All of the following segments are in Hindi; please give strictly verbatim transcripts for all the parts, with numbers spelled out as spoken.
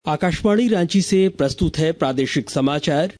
आकाशवाणी रांची से प्रस्तुत है प्रादेशिक समाचार।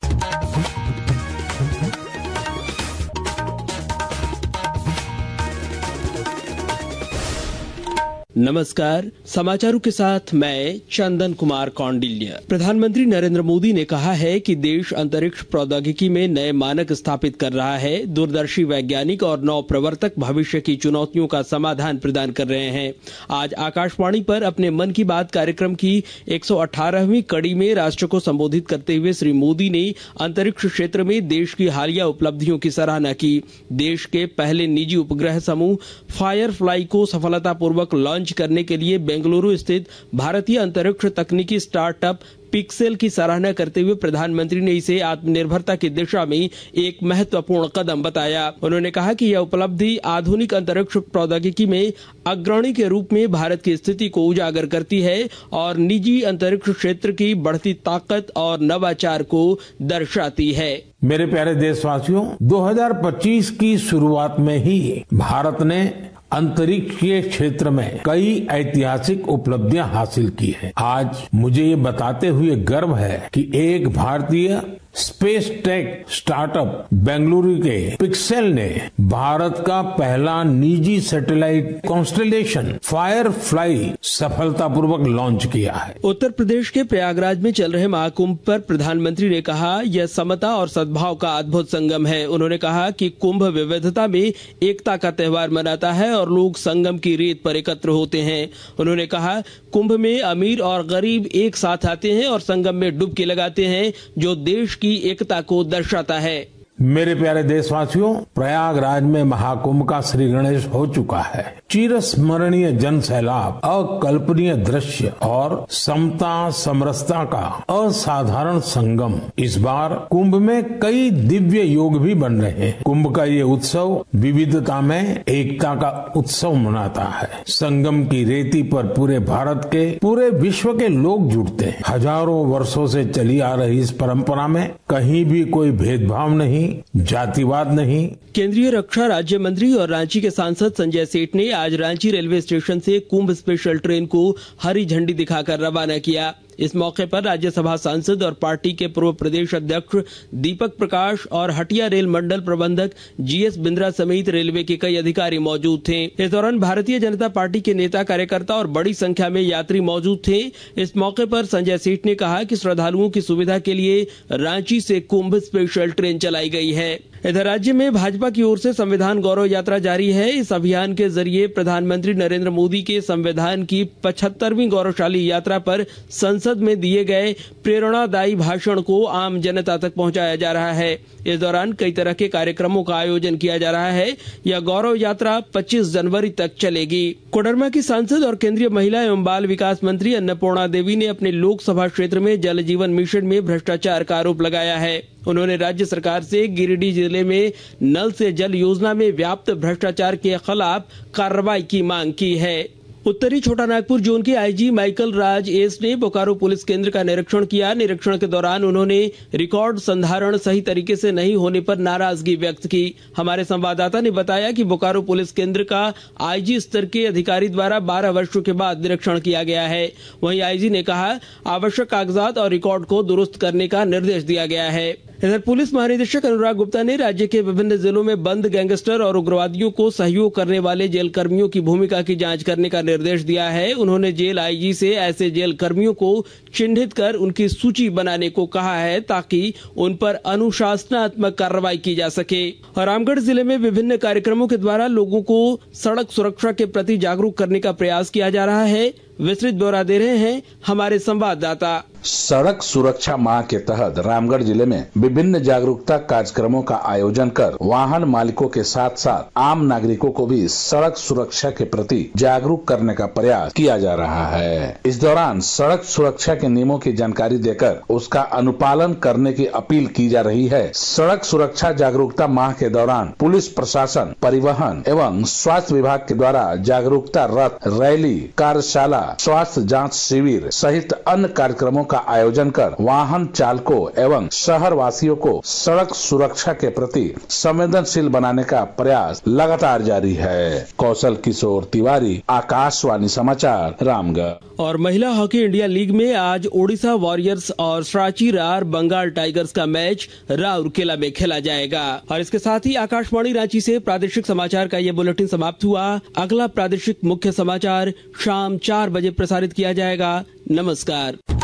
नमस्कार, समाचारों के साथ मैं चंदन कुमार कौंडिल्य। प्रधानमंत्री नरेंद्र मोदी ने कहा है कि देश अंतरिक्ष प्रौद्योगिकी में नए मानक स्थापित कर रहा है। दूरदर्शी वैज्ञानिक और नव प्रवर्तक भविष्य की चुनौतियों का समाधान प्रदान कर रहे हैं। आज आकाशवाणी पर अपने मन की बात कार्यक्रम की एक सौ अठारहवीं कड़ी में राष्ट्र को संबोधित करते हुए श्री मोदी ने अंतरिक्ष क्षेत्र में देश की हालिया उपलब्धियों की सराहना की। देश के पहले निजी उपग्रह समूह फायरफ्लाई को सफलतापूर्वक लॉन्च करने के लिए बेंगलुरु स्थित भारतीय अंतरिक्ष तकनीकी स्टार्टअप पिक्सेल की सराहना करते हुए प्रधानमंत्री ने इसे आत्मनिर्भरता की दिशा में एक महत्वपूर्ण कदम बताया। उन्होंने कहा कि यह उपलब्धि आधुनिक अंतरिक्ष प्रौद्योगिकी में अग्रणी के रूप में भारत की स्थिति को उजागर करती है और निजी अंतरिक्ष क्षेत्र की बढ़ती ताकत और नवाचार को दर्शाती है। मेरे प्यारे देशवासियों, दो हज़ार पच्चीस की शुरुआत में ही भारत ने अंतरिक्षीय क्षेत्र में कई ऐतिहासिक उपलब्धियां हासिल की हैं। आज मुझे ये बताते हुए गर्व है कि एक भारतीय स्पेस टेक स्टार्टअप बेंगलुरु के पिक्सेल ने भारत का पहला निजी सैटेलाइट कॉन्स्टेलेशन फायरफ्लाई सफलतापूर्वक लॉन्च किया है। उत्तर प्रदेश के प्रयागराज में चल रहे महाकुंभ पर प्रधानमंत्री ने कहा, यह समता और सद्भाव का अद्भुत संगम है। उन्होंने कहा कि कुंभ विविधता में एकता का त्योहार मनाता है और लोग संगम की रेत पर एकत्र होते हैं। उन्होंने कहा, कुंभ में अमीर और गरीब एक साथ आते हैं और संगम में डुबकी लगाते हैं, जो देश की एकता को दर्शाता है। मेरे प्यारे देशवासियों, प्रयागराज में महाकुंभ का श्री गणेश हो चुका है। चिरस्मरणीय जन सैलाब, अकल्पनीय दृश्य और समता समरसता का असाधारण संगम। इस बार कुंभ में कई दिव्य योग भी बन रहे हैं। कुंभ का ये उत्सव विविधता में एकता का उत्सव मनाता है। संगम की रेती पर पूरे भारत के, पूरे विश्व के लोग जुड़ते हैं। हजारों वर्षों से चली आ रही इस परंपरा में कहीं भी कोई भेदभाव नहीं, जातिवाद नहीं। केंद्रीय रक्षा राज्य मंत्री और रांची के सांसद संजय सेठ ने आज रांची रेलवे स्टेशन से कुंभ स्पेशल ट्रेन को हरी झंडी दिखाकर रवाना किया। इस मौके पर राज्यसभा सांसद और पार्टी के पूर्व प्रदेश अध्यक्ष दीपक प्रकाश और हटिया रेल मंडल प्रबंधक जीएस बिंद्रा समेत रेलवे के कई अधिकारी मौजूद थे। इस दौरान भारतीय जनता पार्टी के नेता कार्यकर्ता और बड़ी संख्या में यात्री मौजूद थे। इस मौके पर संजय सेठ ने कहा कि श्रद्धालुओं की सुविधा के लिए रांची से कुंभ स्पेशल ट्रेन चलाई गई है। इधर राज्य में भाजपा की ओर से संविधान गौरव यात्रा जारी है। इस अभियान के जरिए प्रधानमंत्री नरेंद्र मोदी के संविधान की पचहत्तरवीं गौरवशाली यात्रा पर संसद में दिए गए प्रेरणादायी भाषण को आम जनता तक पहुंचाया जा रहा है। इस दौरान कई तरह के कार्यक्रमों का आयोजन किया जा रहा है। यह गौरव यात्रा पच्चीस जनवरी तक चलेगी। कोडरमा की सांसद और केंद्रीय महिला एवं बाल विकास मंत्री अन्नपूर्णा देवी ने अपने लोकसभा क्षेत्र में जल जीवन मिशन में भ्रष्टाचार का आरोप लगाया है। उन्होंने राज्य सरकार से गिरिडीह जिले में नल से जल योजना में व्याप्त भ्रष्टाचार के खिलाफ कार्रवाई की मांग की है। उत्तरी छोटानागपुर जोन के आईजी माइकल राज एस ने बोकारो पुलिस केंद्र का निरीक्षण किया। निरीक्षण के दौरान उन्होंने रिकॉर्ड संधारण सही तरीके से नहीं होने पर नाराजगी व्यक्त की। हमारे संवाददाता ने बताया कि बोकारो पुलिस केंद्र का आईजी स्तर के अधिकारी द्वारा बारह वर्षों के बाद निरीक्षण किया गया है। वहीं आईजी ने कहा, आवश्यक कागजात और रिकॉर्ड को दुरुस्त करने का निर्देश दिया गया है। इधर पुलिस महानिदेशक अनुराग गुप्ता ने राज्य के विभिन्न जिलों में बंद गैंगस्टर और उग्रवादियों को सहयोग करने वाले जेल कर्मियों की भूमिका की जांच करने का निर्देश दिया है। उन्होंने जेल आईजी से ऐसे जेल कर्मियों को चिन्हित कर उनकी सूची बनाने को कहा है, ताकि उन पर अनुशासनात्मक कार्रवाई की जा सके। और रामगढ़ जिले में विभिन्न कार्यक्रमों के द्वारा लोगों को सड़क सुरक्षा के प्रति जागरूक करने का प्रयास किया जा रहा है। विस्तृत ब्यौरा दे रहे हैं हमारे संवाददाता। सड़क सुरक्षा माह के तहत रामगढ़ जिले में विभिन्न जागरूकता कार्यक्रमों का आयोजन कर वाहन मालिकों के साथ साथ आम नागरिकों को भी सड़क सुरक्षा के प्रति जागरूक करने का प्रयास किया जा रहा है। इस दौरान सड़क सुरक्षा के नियमों की जानकारी देकर उसका अनुपालन करने की अपील की जा रही है। सड़क सुरक्षा जागरूकता माह के दौरान पुलिस प्रशासन, परिवहन एवं स्वास्थ्य विभाग के द्वारा जागरूकता रथ, रैली, कार्यशाला, स्वास्थ्य जाँच शिविर सहित अन्य कार्यक्रमों का आयोजन कर वाहन चालकों एवं शहर वासियों को सड़क सुरक्षा के प्रति संवेदनशील बनाने का प्रयास लगातार जारी है। कौशल किशोर तिवारी, आकाशवाणी समाचार, रामगढ़। और महिला हॉकी इंडिया लीग में आज ओडिशा वॉरियर्स और सांची रार बंगाल टाइगर्स का मैच राउरकेला में खेला जाएगा। और इसके साथ ही आकाशवाणी रांची से प्रादेशिक समाचार का ये बुलेटिन समाप्त हुआ। अगला प्रादेशिक मुख्य समाचार शाम चार बजे प्रसारित किया जाएगा। नमस्कार।